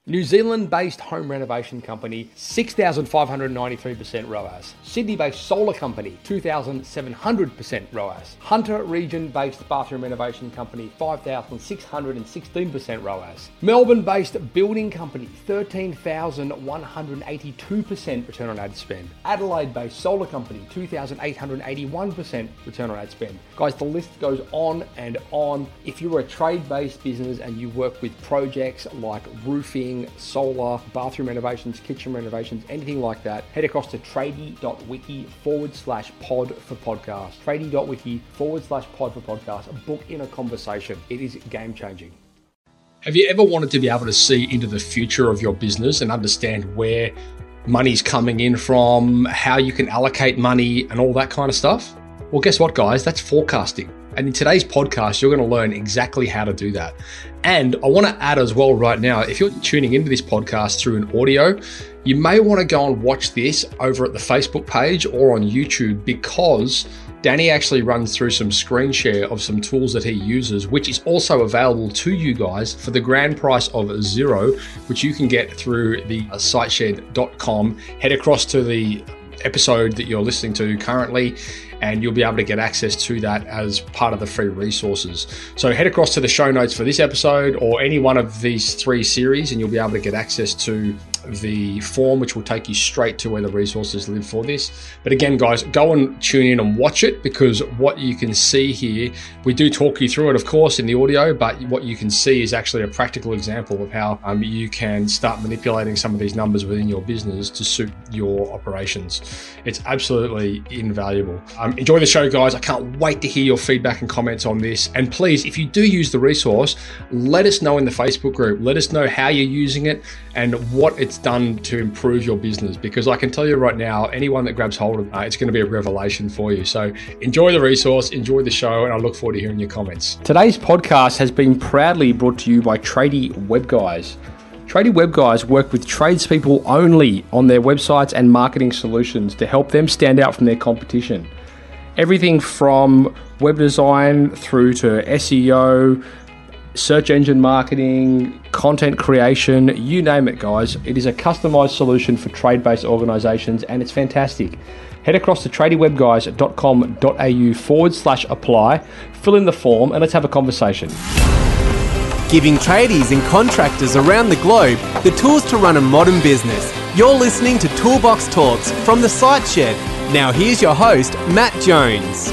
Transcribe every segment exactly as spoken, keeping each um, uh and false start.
New Zealand-based home renovation company, six thousand five hundred ninety-three percent R O A S. Sydney-based solar company, two thousand seven hundred percent R O A S. Hunter region-based bathroom renovation company, five thousand six hundred sixteen percent R O A S. Melbourne-based building company, thirteen thousand one hundred eighty-two percent return on ad spend. Adelaide-based solar company, two thousand eight hundred eighty-one percent return on ad spend. Guys, the list goes on and on. If you're a trade-based business and you work with projects like roofing, solar, bathroom renovations, kitchen renovations, anything like that, head across to tradie.wiki forward slash pod for podcast. Tradie.wiki forward slash pod for podcast. Book in a conversation. It is game changing. Have you ever wanted to be able to see into the future of your business and understand where money's coming in from, how you can allocate money and all that kind of stuff? Well, guess what, guys? That's forecasting. And in today's podcast, you're going to learn exactly how to do that. And I want to add as well right now, if you're tuning into this podcast through an audio, you may want to go and watch this over at the Facebook page or on YouTube, because Danny actually runs through some screen share of some tools that he uses, which is also available to you guys for the grand price of zero, which you can get through the siteshed dot com. Head across to the episode that you're listening to currently, and you'll be able to get access to that as part of the free resources. So head across to the show notes for this episode or any one of these three series, and you'll be able to get access to the form, which will take you straight to where the resources live for this. But again, guys, go and tune in and watch it, because what you can see here, we do talk you through it, of course, in the audio, but what you can see is actually a practical example of how um, you can start manipulating some of these numbers within your business to suit your operations. It's absolutely invaluable. Um, enjoy the show, guys. I can't wait to hear your feedback and comments on this. And please, if you do use the resource, let us know in the Facebook group. Let us know how you're using it and what it's done to improve your business, because I can tell you right now, anyone that grabs hold of it, uh, it's going to be a revelation for you. So enjoy the resource, enjoy the show, and I look forward to hearing your comments. Today's podcast has been proudly brought to you by Tradie Web Guys. Tradie Web Guys work with tradespeople only on their websites and marketing solutions to help them stand out from their competition. Everything from web design through to S E O, search engine marketing, content creation, you name it, guys. It is a customized solution for trade-based organizations, and it's fantastic. Head across to tradiewebguys.com.au forward slash apply, fill in the form, and let's have a conversation. Giving tradies and contractors around the globe the tools to run a modern business. You're listening to Toolbox Talks from the Site Shed. Now here's your host, Matt Jones.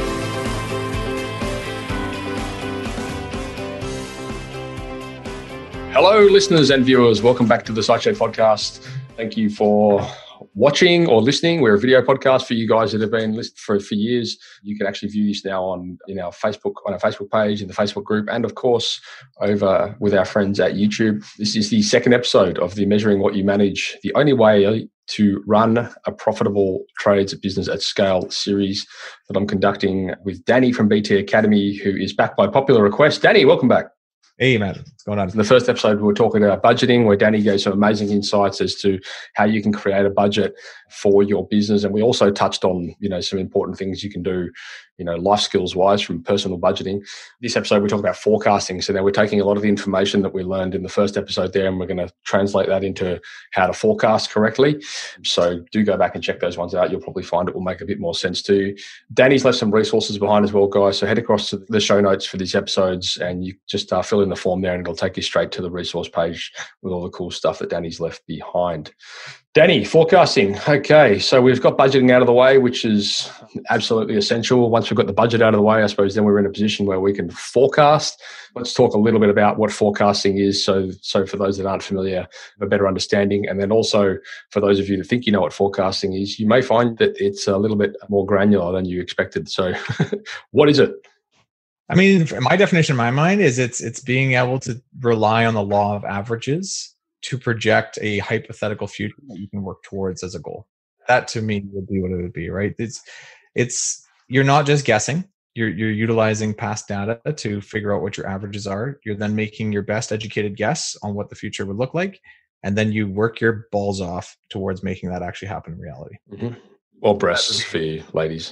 Hello, listeners and viewers. Welcome back to the Site Shed podcast. Thank you for watching or listening. We're a video podcast for you guys that have been listening for, for years. You can actually view this now on in our Facebook, on our Facebook page, in the Facebook group, and of course, over with our friends at YouTube. This is the second episode of the Measuring What You Manage, the only way to run a profitable trades business at scale series that I'm conducting with Danny from B T Academy, who is back by popular request. Danny, welcome back. Hey, man, what's going on? In the first episode, we were talking about budgeting, where Danny gave some amazing insights as to how you can create a budget for your business. And we also touched on, you know, some important things you can do, you know, life skills wise from personal budgeting. This episode, we talk about forecasting. So now we're taking a lot of the information that we learned in the first episode there, and we're going to translate that into how to forecast correctly. So do go back and check those ones out. You'll probably find it will make a bit more sense to you. Danny's left some resources behind as well, guys. So head across to the show notes for these episodes, and you just uh, fill in the form there, and it'll take you straight to the resource page with all the cool stuff that Danny's left behind. Danny, forecasting. Okay, so we've got budgeting out of the way, which is absolutely essential. Once we've got the budget out of the way, I suppose then we're in a position where we can forecast. Let's talk a little bit about what forecasting is, so so for those that aren't familiar, a better understanding. And then also for those of you that think you know what forecasting is, you may find that it's a little bit more granular than you expected. So what is it? I mean, my definition in my mind is it's it's being able to rely on the law of averages to project a hypothetical future that you can work towards as a goal. That to me would be what it would be, right? It's it's you're not just guessing. You're you're utilizing past data to figure out what your averages are. You're then making your best educated guess on what the future would look like, and then you work your balls off towards making that actually happen in reality. Mm-hmm. Or breasts for you ladies.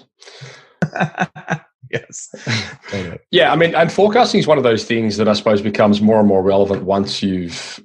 Yes. Yeah, I mean, and forecasting is one of those things that I suppose becomes more and more relevant once you've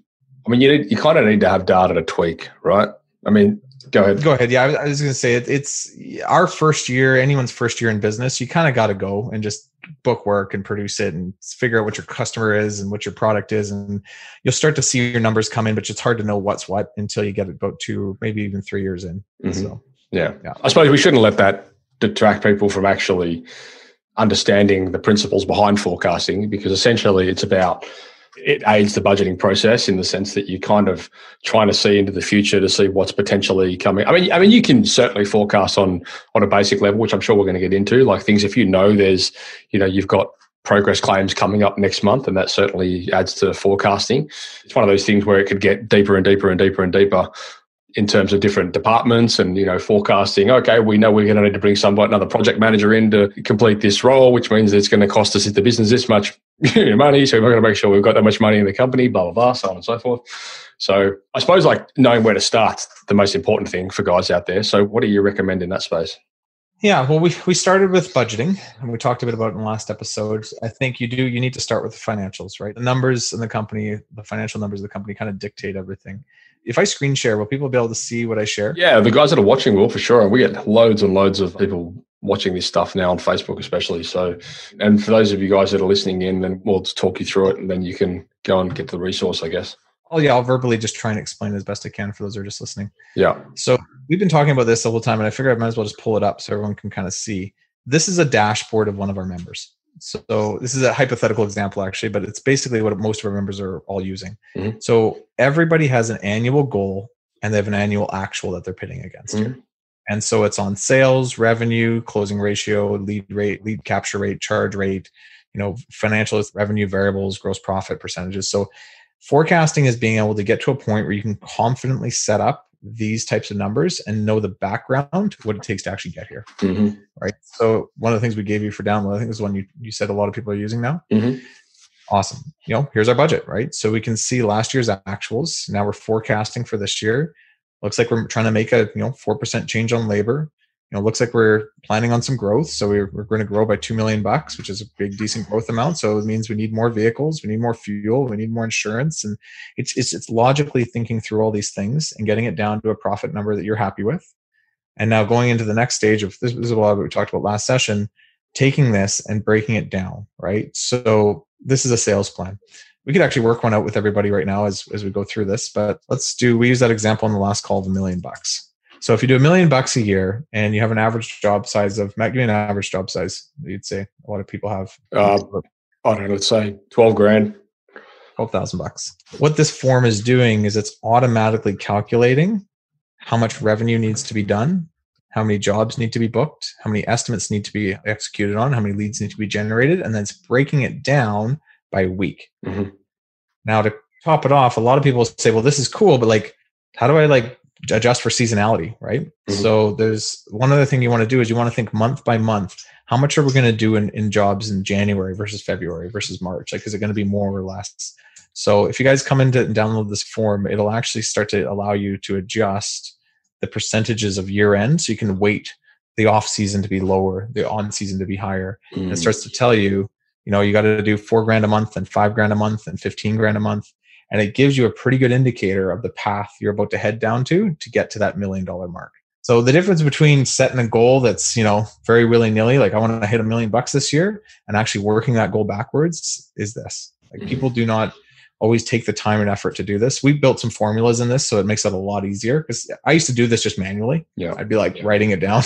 I mean, you need, you kind of need to have data to tweak, right? I mean, go ahead. Go ahead. Yeah, I was, I was going to say it, it's our first year, anyone's first year in business. You kind of got to go and just book work and produce it and figure out what your customer is and what your product is. And you'll start to see your numbers come in, but it's hard to know what's what until you get about two, maybe even three years in. Mm-hmm. So, yeah. yeah. I suppose we shouldn't let that detract people from actually understanding the principles behind forecasting, because essentially it's about, it aids the budgeting process in the sense that you're kind of trying to see into the future to see what's potentially coming. I mean, I mean, you can certainly forecast on on a basic level, which I'm sure we're going to get into, like things if you know there's, you know, you've got progress claims coming up next month, and that certainly adds to forecasting. It's one of those things where it could get deeper and deeper and deeper and deeper in terms of different departments and, you know, forecasting. Okay, we know we're going to need to bring somebody, another project manager in to complete this role, which means it's going to cost us the business this much money. So we're going to make sure we've got that much money in the company, blah, blah, blah, so on and so forth. So I suppose like knowing where to start, the most important thing for guys out there. So what do you recommend in that space? Yeah, well, we we started with budgeting, and we talked a bit about it in the last episode. I think you do, you need to start with the financials, right? The numbers in the company, the financial numbers of the company kind of dictate everything. If I screen share, will people be able to see what I share? Yeah, the guys that are watching will, for sure. We get loads and loads of people watching this stuff now on Facebook especially. So, and for those of you guys that are listening in, then we'll just talk you through it, and then you can go and get to the resource, I guess. Oh yeah, I'll verbally just try and explain it as best I can for those who are just listening. Yeah. So we've been talking about this the whole time, and I figured I might as well just pull it up so everyone can kind of see. This is a dashboard of one of our members. So this is a hypothetical example actually, but it's basically what most of our members are all using. Mm-hmm. So everybody has an annual goal and they have an annual actual that they're pitting against mm-hmm. here. And so it's on sales, revenue, closing ratio, lead rate, lead capture rate, charge rate, you know, financial revenue variables, gross profit percentages. So forecasting is being able to get to a point where you can confidently set up these types of numbers and know the background, what it takes to actually get here. Mm-hmm. Right. So one of the things we gave you for download, I think this is one you, you said a lot of people are using now. Mm-hmm. Awesome. You know, here's our budget, right? So we can see last year's actuals. Now we're forecasting for this year. Looks like we're trying to make a, you know, four percent change on labor. You know, looks like we're planning on some growth. So we're, we're going to grow by two million bucks, which is a big, decent growth amount. So it means we need more vehicles, we need more fuel, we need more insurance. And it's, it's, it's logically thinking through all these things and getting it down to a profit number that you're happy with. And now going into the next stage of this, this is a lot of what we talked about last session, taking this and breaking it down, right? So this is a sales plan. We could actually work one out with everybody right now as, as we go through this, but let's do, we use that example in the last call of a million bucks. So if you do a million bucks a year and you have an average job size of, Matt, give me an average job size you'd say a lot of people have. Uh, I don't know, let's say twelve grand. twelve thousand bucks. What this form is doing is it's automatically calculating how much revenue needs to be done, how many jobs need to be booked, how many estimates need to be executed on, how many leads need to be generated, and then it's breaking it down by week. Mm-hmm. Now to top it off, a lot of people say, well, this is cool, but like, how do I like adjust for seasonality, right? Mm-hmm. So there's one other thing you want to do is you want to think month by month. How much are we going to do in, in jobs in January versus February versus March? Like, is it going to be more or less? So if you guys come in to download this form, it'll actually start to allow you to adjust the percentages of year end. So you can wait the off season to be lower, the on season to be higher. Mm-hmm. And it starts to tell you, you know, you got to do four grand a month and five grand a month and fifteen grand a month. And it gives you a pretty good indicator of the path you're about to head down to to get to that million dollar mark. So the difference between setting a goal that's, you know, very willy-nilly, like I want to hit a million bucks this year, and actually working that goal backwards is this. Like people do not always take the time and effort to do this. We built some formulas in this, so it makes it a lot easier, because I used to do this just manually. Yeah. I'd be like yeah. writing it down.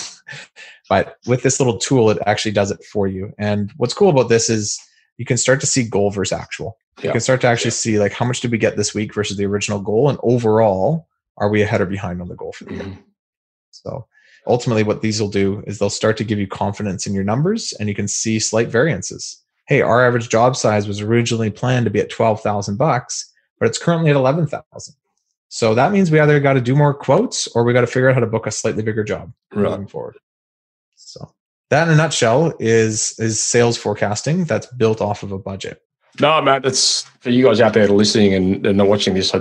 But with this little tool, it actually does it for you. And what's cool about this is you can start to see goal versus actual. You yeah. can start to actually yeah. see like how much did we get this week versus the original goal, and overall, are we ahead or behind on the goal for the mm-hmm. year? So ultimately what these will do is they'll start to give you confidence in your numbers, and you can see slight variances. Hey, our average job size was originally planned to be at twelve thousand bucks, but it's currently at eleven thousand. So that means we either got to do more quotes or we got to figure out how to book a slightly bigger job right. moving forward. So that in a nutshell is, is sales forecasting that's built off of a budget. No, Matt, that's for you guys out there listening and, and not watching this. I,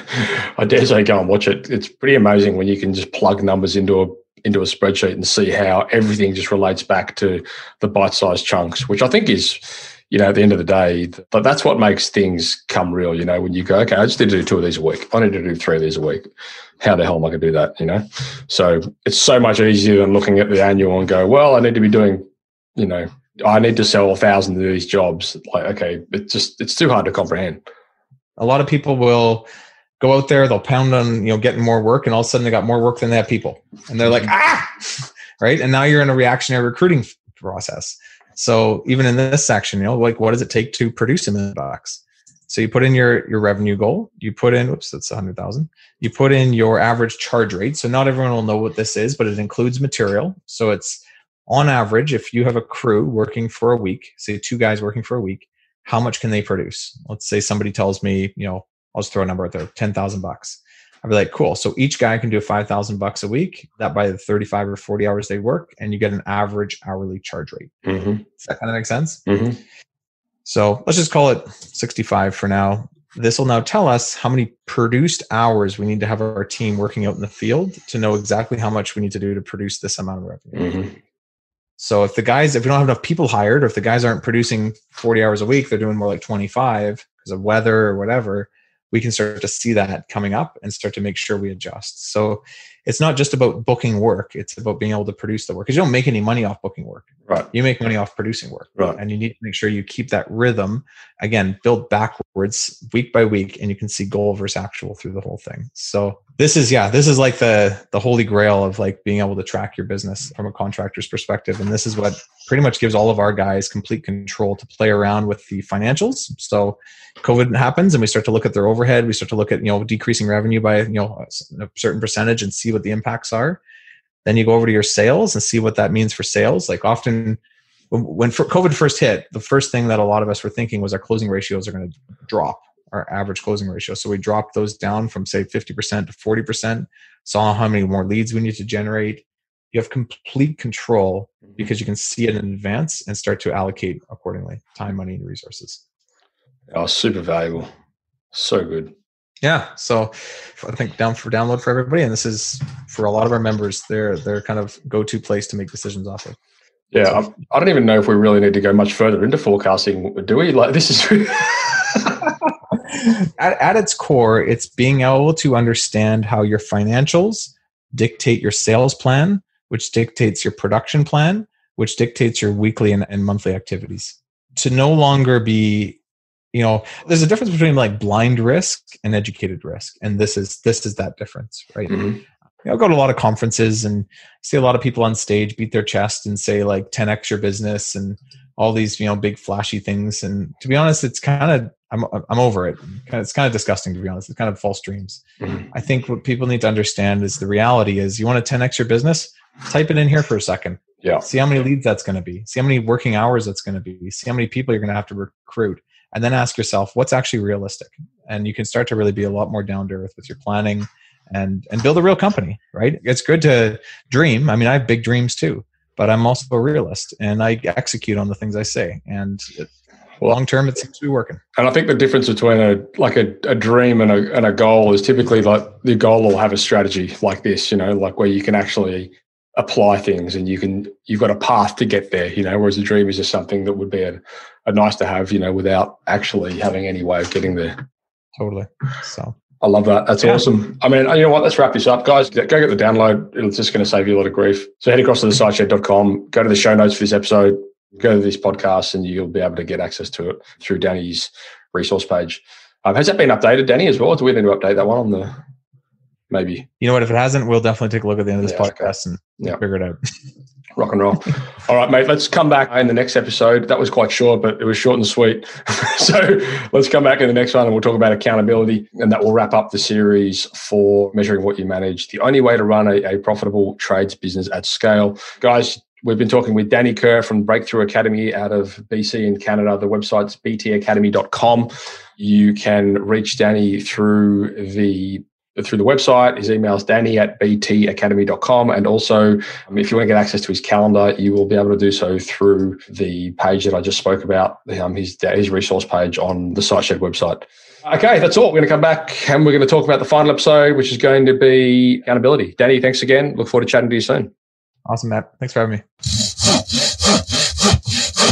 I dare say go and watch it. It's pretty amazing when you can just plug numbers into a into a spreadsheet and see how everything just relates back to the bite-sized chunks, which I think is you know, at the end of the day, but that's what makes things come real, you know, when you go, okay, I just need to do two of these a week. I need to do three of these a week. How the hell am I going to do that, you know? So it's so much easier than looking at the annual and go, well, I need to be doing, you know, I need to sell a thousand of these jobs. Like, okay, it's just, it's too hard to comprehend. A lot of people will go out there, they'll pound on, you know, getting more work, and all of a sudden they got more work than they have people. And they're like, ah, right? And now you're in a reactionary recruiting process. So even in this section, you know, like, what does it take to produce a million bucks? So you put in your, your revenue goal, you put in, oops, that's a hundred thousand. You put in your average charge rate. So not everyone will know what this is, but it includes material. So it's on average, if you have a crew working for a week, say two guys working for a week, how much can they produce? Let's say somebody tells me, you know, I'll just throw a number out there, ten thousand bucks. I'd be like, cool. So each guy can do five thousand bucks a week, that by the thirty-five or forty hours they work, and you get an average hourly charge rate. Mm-hmm. Does that kind of make sense? Mm-hmm. So let's just call it sixty-five for now. This will now tell us how many produced hours we need to have our team working out in the field to know exactly how much we need to do to produce this amount of revenue. Mm-hmm. So if the guys, if we don't have enough people hired, or if the guys aren't producing forty hours a week, they're doing more like twenty-five because of weather or whatever, we can start to see that coming up and start to make sure we adjust. So it's not just about booking work. It's about being able to produce the work, because you don't make any money off booking work. Right. You make money off producing work. Right. And you need to make sure you keep that rhythm, again, build backwards week by week, and you can see goal versus actual through the whole thing. So this is, yeah, this is like the, the holy grail of like being able to track your business from a contractor's perspective. And this is what pretty much gives all of our guys complete control to play around with the financials. So COVID happens and we start to look at their overhead. We start to look at, you know, decreasing revenue by, you know, a certain percentage and see what the impacts are. Then you go over to your sales and see what that means for sales. Like often when COVID first hit, the first thing that a lot of us were thinking was our closing ratios are going to drop, our average closing ratio. So we dropped those down from say fifty percent to forty percent, saw how many more leads we need to generate. You have complete control because you can see it in advance and start to allocate accordingly, time, money, and resources. Oh, super valuable. So good. Yeah. So I think down for download for everybody. And this is for a lot of our members, their their kind of go-to place to make decisions off of. Yeah. So, I, I don't even know if we really need to go much further into forecasting. Do we? Like this is at, at its core, it's being able to understand how your financials dictate your sales plan, which dictates your production plan, which dictates your weekly and, and monthly activities. To no longer be, you know, there's a difference between like blind risk and educated risk. And this is, this is that difference, right? Mm-hmm. I go to a lot of conferences and see a lot of people on stage beat their chest and say like ten X your business and all these, you know, big flashy things. And to be honest, it's kind of, I'm I'm over it. It's kind of disgusting, to be honest. It's kind of false dreams. Mm-hmm. I think what people need to understand is the reality is you want to ten X your business, type it in here for a second. Yeah. See how many leads that's going to be. See how many working hours that's going to be. See how many people you're going to have to recruit. And then ask yourself, what's actually realistic? And you can start to really be a lot more down to earth with your planning and and build a real company, right? It's good to dream. I mean, I have big dreams too, but I'm also a realist and I execute on the things I say. And it, long term, it seems to be working. And I think the difference between a like a, a dream and a and a goal is typically like the goal will have a strategy like this, you know, like where you can actually apply things and you can you've got a path to get there, you know, whereas a dream is just something that would be a, a nice to have, you know, without actually having any way of getting there. Totally. So I love that. That's yeah. awesome. I mean, you know what? Let's wrap this up, guys. Go get the download. It's just going to save you a lot of grief. So head across to the siteshed dot com, go to the show notes for this episode, go to this podcast, and you'll be able to get access to it through Danny's resource page. Um, has that been updated, Danny, as well? Do we need to update that one on the maybe? You know what? If it hasn't, we'll definitely take a look at the end of this yeah, podcast okay. and yeah. figure it out. Rock and roll. All right, mate, let's come back in the next episode. That was quite short, but it was short and sweet. So let's come back in the next one and we'll talk about accountability, and that will wrap up the series for measuring what you manage, the only way to run a, a profitable trades business at scale. Guys, we've been talking with Danny Kerr from Breakthrough Academy out of B C in Canada. The website's b t academy dot com. You can reach Danny through the through the website. His email is danny at b t academy dot com. And also, um, if you want to get access to his calendar, you will be able to do so through the page that I just spoke about, um, his, his resource page on the SiteShed website. Okay, that's all. We're going to come back and we're going to talk about the final episode, which is going to be accountability. Danny, thanks again. Look forward to chatting to you soon. Awesome, Matt. Thanks for having me.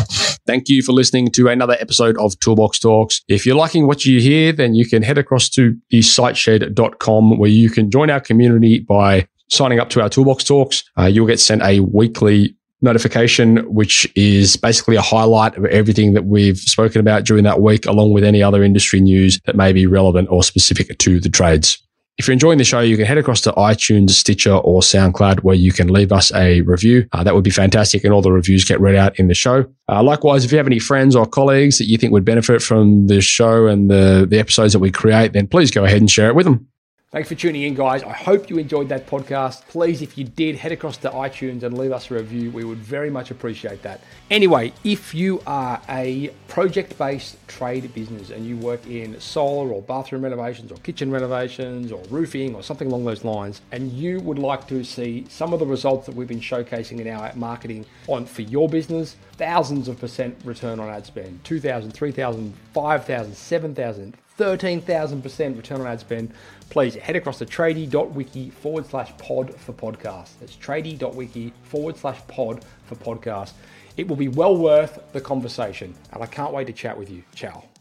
Thank you for listening to another episode of Toolbox Talks. If you're liking what you hear, then you can head across to the siteshed dot com where you can join our community by signing up to our Toolbox Talks. Uh, you'll get sent a weekly notification, which is basically a highlight of everything that we've spoken about during that week, along with any other industry news that may be relevant or specific to the trades. If you're enjoying the show, you can head across to iTunes, Stitcher, or SoundCloud, where you can leave us a review. Uh, that would be fantastic, and all the reviews get read out in the show. Uh, likewise, if you have any friends or colleagues that you think would benefit from the show and the, the episodes that we create, then please go ahead and share it with them. Thanks for tuning in, guys. I hope you enjoyed that podcast. Please, if you did, head across to iTunes and leave us a review. We would very much appreciate that. Anyway, if you are a project-based trade business and you work in solar or bathroom renovations or kitchen renovations or roofing or something along those lines, and you would like to see some of the results that we've been showcasing in our marketing on for your business, thousands of percent return on ad spend, two thousand, three thousand, five thousand, seven thousand, thirteen thousand percent return on ad spend, please head across to tradie.wiki forward slash pod for podcast. That's tradie.wiki forward slash pod for podcast. It will be well worth the conversation, and I can't wait to chat with you. Ciao.